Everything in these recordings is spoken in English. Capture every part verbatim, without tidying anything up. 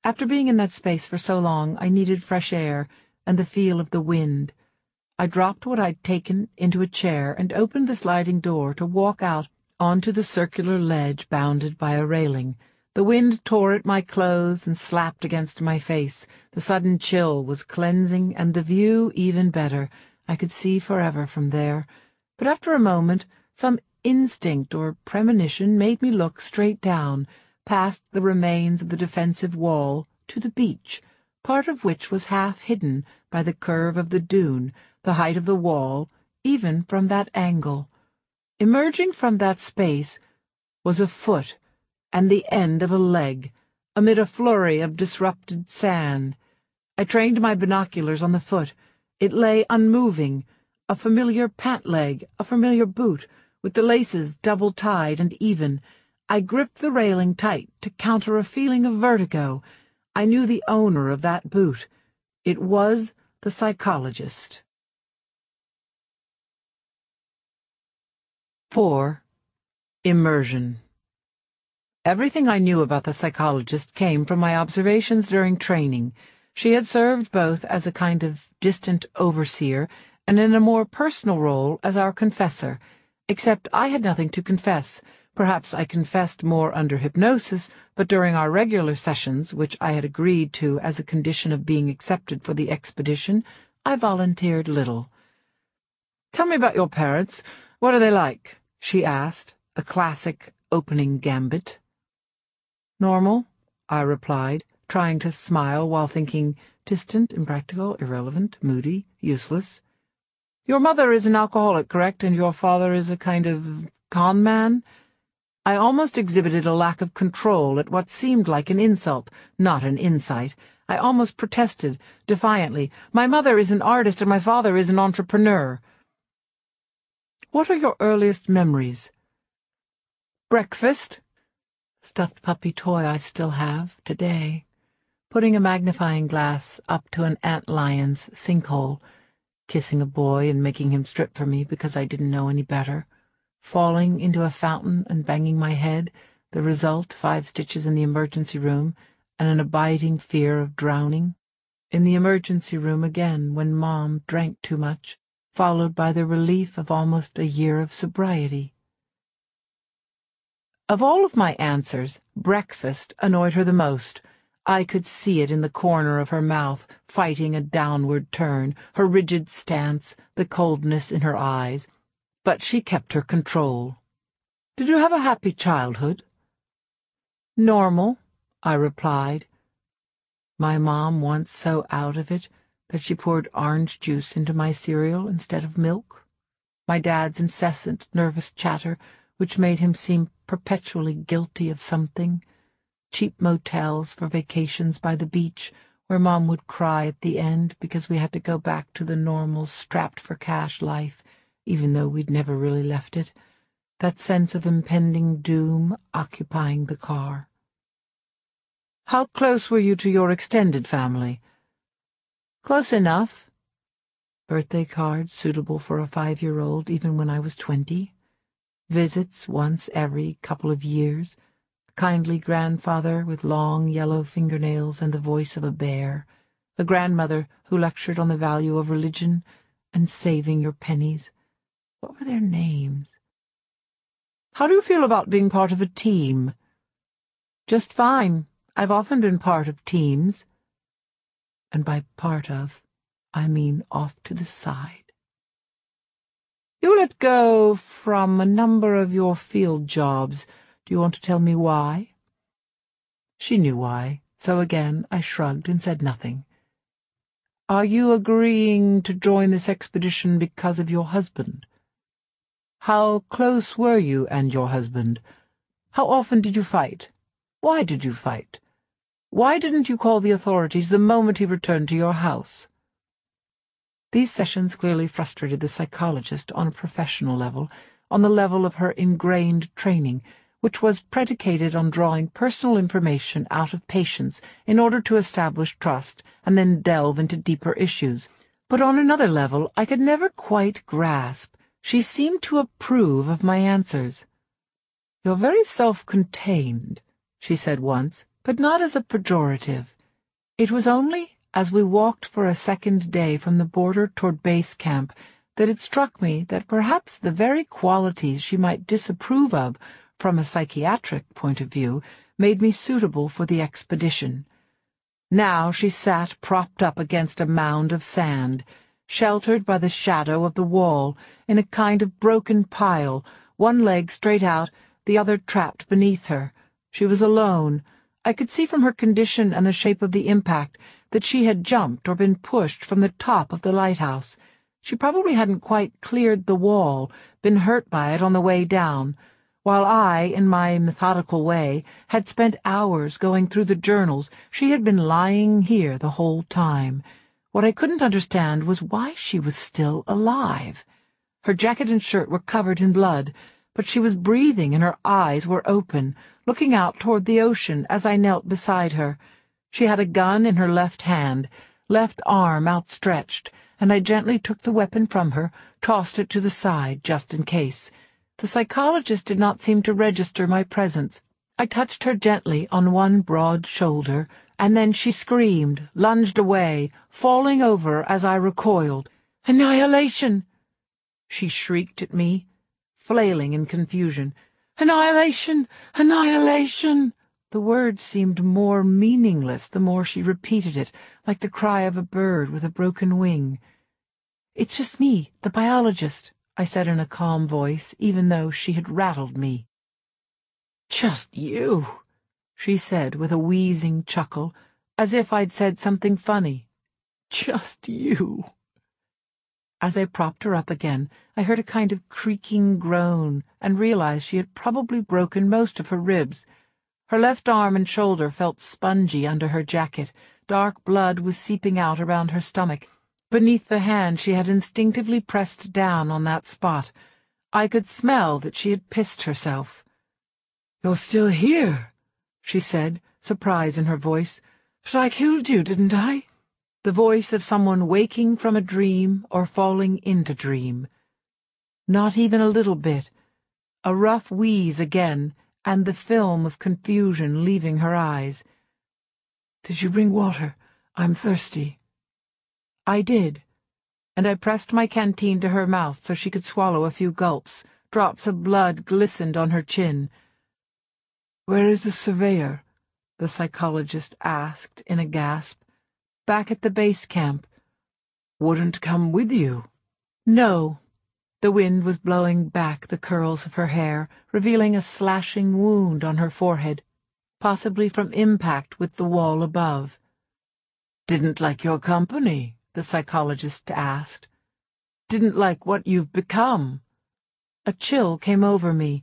After being in that space for so long, I needed fresh air and the feel of the wind. I dropped what I'd taken into a chair and opened the sliding door to walk out onto the circular ledge bounded by a railing. The wind tore at my clothes and slapped against my face. The sudden chill was cleansing, and the view even better. I could see forever from there. But after a moment, some instinct or premonition made me look straight down, past the remains of the defensive wall, to the beach, part of which was half hidden by the curve of the dune, the height of the wall, even from that angle. Emerging from that space was a foot and the end of a leg, amid a flurry of disrupted sand. I trained my binoculars on the foot. It lay unmoving, a familiar pant leg, a familiar boot, with the laces double-tied and even. I gripped the railing tight to counter a feeling of vertigo. I knew the owner of that boot. It was the psychologist. four. Immersion. Everything I knew about the psychologist came from my observations during training. She had served both as a kind of distant overseer and in a more personal role as our confessor, except I had nothing to confess. Perhaps I confessed more under hypnosis, but during our regular sessions, which I had agreed to as a condition of being accepted for the expedition, I volunteered little. "Tell me about your parents. What are they like?" she asked, a classic opening gambit. "Normal," I replied, trying to smile while thinking distant, impractical, irrelevant, moody, useless. "Your mother is an alcoholic, correct, and your father is a kind of con man?" I almost exhibited a lack of control at what seemed like an insult, not an insight. I almost protested, defiantly. "My mother is an artist and my father is an entrepreneur." "What are your earliest memories?" "Breakfast. Stuffed puppy toy I still have, today. Putting a magnifying glass up to an antlion's sinkhole. Kissing a boy and making him strip for me because I didn't know any better. Falling into a fountain and banging my head, the result five stitches in the emergency room and an abiding fear of drowning. In the emergency room again when Mom drank too much, followed by the relief of almost a year of sobriety. Of all of my answers, breakfast annoyed her the most. I could see it in the corner of her mouth, fighting a downward turn, her rigid stance, the coldness in her eyes. But she kept her control. "Did you have a happy childhood?" "Normal," I replied. My mom once so out of it that she poured orange juice into my cereal instead of milk. My dad's incessant, nervous chatter, which made him seem perpetually guilty of something. Cheap motels for vacations by the beach, where Mom would cry at the end because we had to go back to the normal, strapped-for-cash life, even though we'd never really left it. That sense of impending doom occupying the car. "How close were you to your extended family?" "Close enough." Birthday cards suitable for a five-year-old even when I was twenty. Visits once every couple of years. A kindly grandfather with long yellow fingernails and the voice of a bear. A grandmother who lectured on the value of religion and saving your pennies. What were their names? "How do you feel about being part of a team?" "Just fine. I've often been part of teams." And by part of, I mean off to the side. "You let go from a number of your field jobs. Do you want to tell me why?" She knew why, so again I shrugged and said nothing. "Are you agreeing to join this expedition because of your husband?" "How close were you and your husband? How often did you fight? Why did you fight? Why didn't you call the authorities the moment he returned to your house?" These sessions clearly frustrated the psychologist on a professional level, on the level of her ingrained training, which was predicated on drawing personal information out of patients in order to establish trust and then delve into deeper issues. But on another level I could never quite grasp. She seemed to approve of my answers. "You're very self-contained," she said once, but not as a pejorative. It was only as we walked for a second day from the border toward base camp that it struck me that perhaps the very qualities she might disapprove of from a psychiatric point of view made me suitable for the expedition. Now she sat propped up against a mound of sand, sheltered by the shadow of the wall, in a kind of broken pile, one leg straight out, the other trapped beneath her. She was alone. I could see from her condition and the shape of the impact that she had jumped or been pushed from the top of the lighthouse. She probably hadn't quite cleared the wall, been hurt by it on the way down, while I, in my methodical way, had spent hours going through the journals. She had been lying here the whole time. What I couldn't understand was why she was still alive. Her jacket and shirt were covered in blood, but she was breathing and her eyes were open, looking out toward the ocean as I knelt beside her. She had a gun in her left hand, left arm outstretched, and I gently took the weapon from her, tossed it to the side, just in case. The psychologist did not seem to register my presence. I touched her gently on one broad shoulder, and then she screamed, lunged away, falling over as I recoiled. "Annihilation!" She shrieked at me, flailing in confusion. "Annihilation! Annihilation!" The word seemed more meaningless the more she repeated it, like the cry of a bird with a broken wing. "It's just me, the biologist," I said in a calm voice, even though she had rattled me. "Just you," she said with a wheezing chuckle, as if I'd said something funny. "Just you." As I propped her up again, I heard a kind of creaking groan and realized she had probably broken most of her ribs. Her left arm and shoulder felt spongy under her jacket. Dark blood was seeping out around her stomach. Beneath the hand she had instinctively pressed down on that spot. I could smell that she had pissed herself. "You're still here," she said, surprise in her voice. "But I killed you, didn't I?" The voice of someone waking from a dream or falling into dream. Not even a little bit. A rough wheeze again, and the film of confusion leaving her eyes. "Did you bring water? I'm thirsty." I did, and I pressed my canteen to her mouth so she could swallow a few gulps. Drops of blood glistened on her chin. "Where is the surveyor?" the psychologist asked in a gasp. "Back at the base camp." "Wouldn't come with you?" "No." The wind was blowing back the curls of her hair, revealing a slashing wound on her forehead, possibly from impact with the wall above. "Didn't like your company?" the psychologist asked. "Didn't like what you've become?" A chill came over me.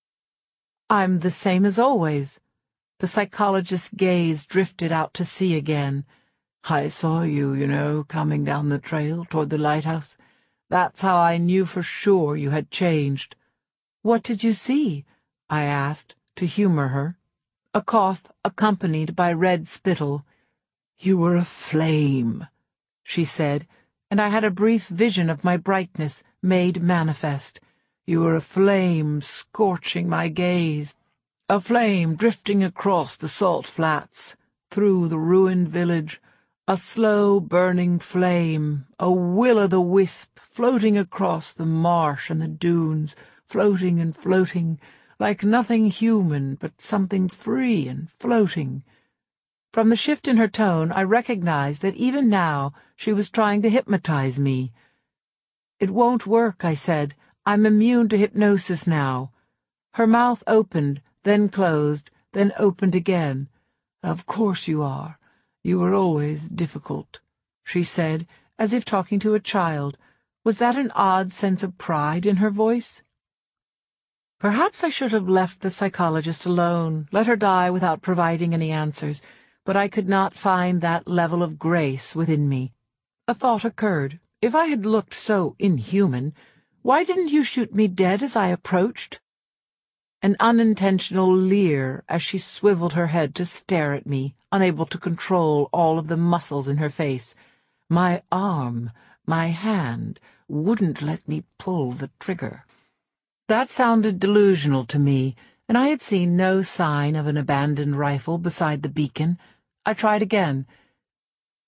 "I'm the same as always." The psychologist's gaze drifted out to sea again. "I saw you, you know, coming down the trail toward the lighthouse. That's how I knew for sure you had changed." "What did you see?" I asked, to humor her. A cough accompanied by red spittle. "You were a flame," she said, and I had a brief vision of my brightness made manifest. "You were a flame scorching my gaze, a flame drifting across the salt flats, through the ruined village, a slow burning flame, a will-o'-the-wisp floating across the marsh and the dunes, floating and floating, like nothing human but something free and floating." From the shift in her tone, I recognized that even now she was trying to hypnotize me. "It won't work," I said. "I'm immune to hypnosis now." Her mouth opened, then closed, then opened again. "Of course you are. You were always difficult," she said, as if talking to a child. Was that an odd sense of pride in her voice? Perhaps I should have left the psychologist alone, let her die without providing any answers, but I could not find that level of grace within me. A thought occurred. If I had looked so inhuman, why didn't you shoot me dead as I approached? An unintentional leer as she swiveled her head to stare at me, unable to control all of the muscles in her face. My arm, my hand, wouldn't let me pull the trigger. That sounded delusional to me, and I had seen no sign of an abandoned rifle beside the beacon. I tried again.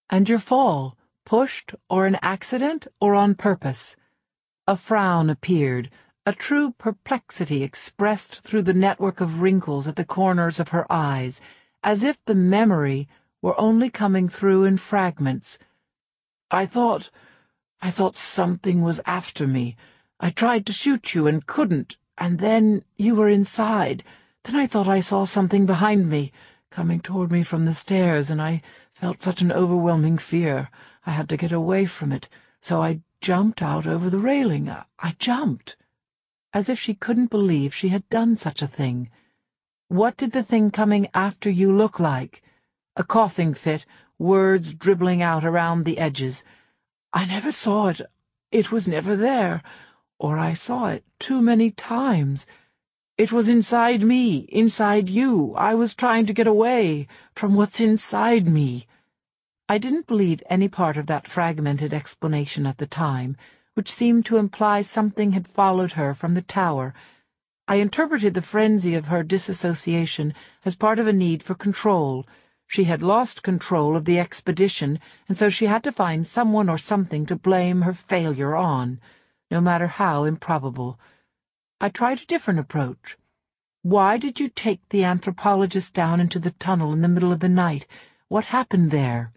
And your fall, pushed or an accident or on purpose? A frown appeared, a true perplexity expressed through the network of wrinkles at the corners of her eyes, as if the memory were only coming through in fragments. I thought, I thought something was after me. I tried to shoot you and couldn't, and then you were inside. Then I thought I saw something behind me, coming toward me from the stairs, and I felt such an overwhelming fear. I had to get away from it, so I jumped out over the railing. I, I jumped. As if she couldn't believe she had done such a thing. What did the thing coming after you look like? A coughing fit, words dribbling out around the edges. I never saw it. It was never there. Or I saw it too many times. It was inside me, inside you. I was trying to get away from what's inside me. I didn't believe any part of that fragmented explanation at the time, which seemed to imply something had followed her from the tower. I interpreted the frenzy of her disassociation as part of a need for control. She had lost control of the expedition, and so she had to find someone or something to blame her failure on, no matter how improbable. I tried a different approach. Why did you take the anthropologist down into the tunnel in the middle of the night? What happened there?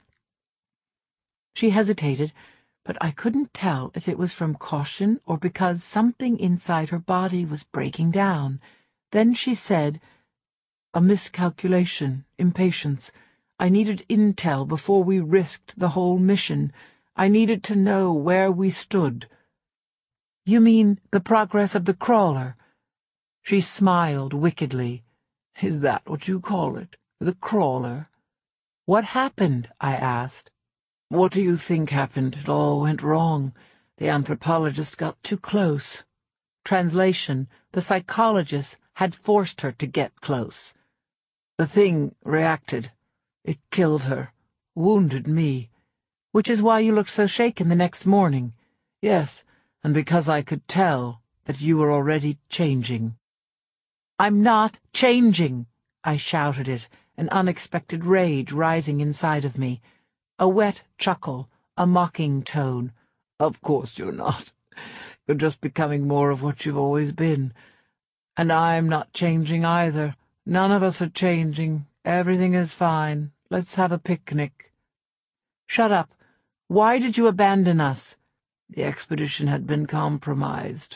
She hesitated, but I couldn't tell if it was from caution or because something inside her body was breaking down. Then she said, "A miscalculation, impatience. I needed intel before we risked the whole mission. I needed to know where we stood." "You mean the progress of the crawler?" She smiled wickedly. "Is that what you call it? The crawler?" "What happened?" I asked. "What do you think happened? It all went wrong. The anthropologist got too close." Translation: the psychologist had forced her to get close. "The thing reacted. It killed her, wounded me." "Which is why you looked so shaken the next morning." "Yes, and because I could tell that you were already changing." "I'm not changing!" I shouted it, an unexpected rage rising inside of me. A wet chuckle, a mocking tone. "Of course you're not. You're just becoming more of what you've always been. And I'm not changing either. None of us are changing. Everything is fine. Let's have a picnic." "Shut up. Why did you abandon us?" "The expedition had been compromised."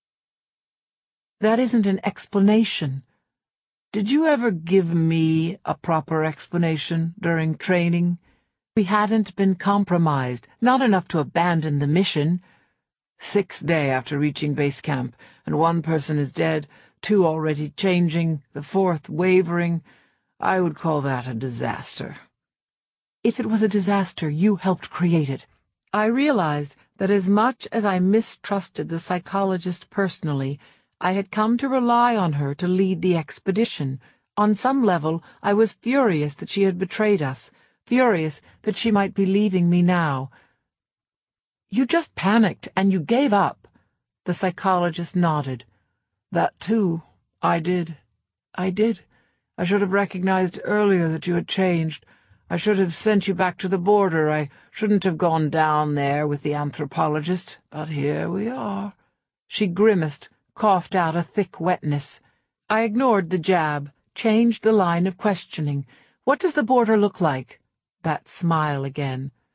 "That isn't an explanation." "Did you ever give me a proper explanation during training?" "We hadn't been compromised, not enough to abandon the mission." "Sixth day after reaching base camp, and one person is dead, two already changing, the fourth wavering. I would call that a disaster." "If it was a disaster, you helped create it." I realized that as much as I mistrusted the psychologist personally, I had come to rely on her to lead the expedition. On some level, I was furious that she had betrayed us, furious that she might be leaving me now. "You just panicked and you gave up." The psychologist nodded. "That too. I did. I did. I should have recognized earlier that you had changed. I should have sent you back to the border. I shouldn't have gone down there with the anthropologist. But here we are." She grimaced, coughed out a thick wetness. I ignored the jab, changed the line of questioning. "What does the border look like?" That smile again.